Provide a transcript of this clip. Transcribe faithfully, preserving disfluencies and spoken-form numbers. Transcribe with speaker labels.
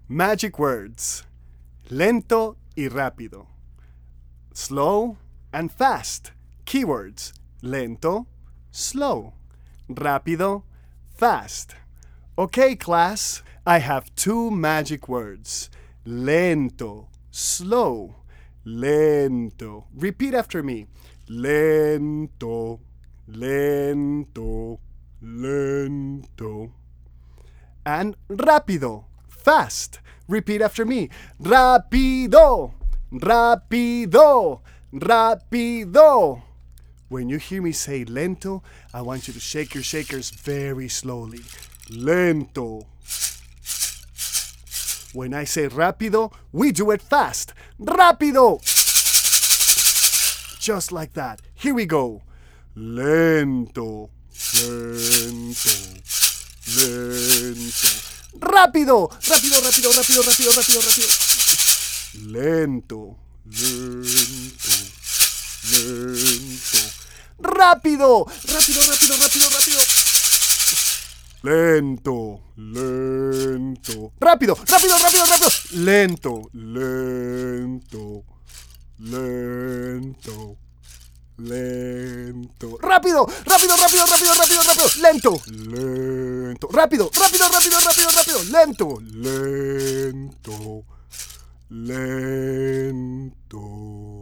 Speaker 1: Magic words. Lento y rápido. Slow and fast. Keywords. Lento, slow. Rápido, fast. Okay, class. I have two magic words. Lento, slow. Lento. Repeat after me. Lento, lento, lento. And rápido, fast. Repeat after me. Rápido, rápido, rápido. When you hear me say lento, I want you to shake your shakers very slowly. Lento. When I say rápido, we do it fast. Rápido. Just like that. Here we go. Lento, lento, lento. Rápido, rápido, rápido, rápido, rápido, rápido, rápido. Lento, lento, lento. Rápido, rápido, rápido, rápido, rápido. Lento, lento. Rápido, rápido, rápido, rápido. Lento, lento, lento. Lento. Rápido, rápido, rápido, rápido, rápido, rápido. Lento, lento. Rápido, rápido, rápido, rápido, rápido. Lento, lento, lento.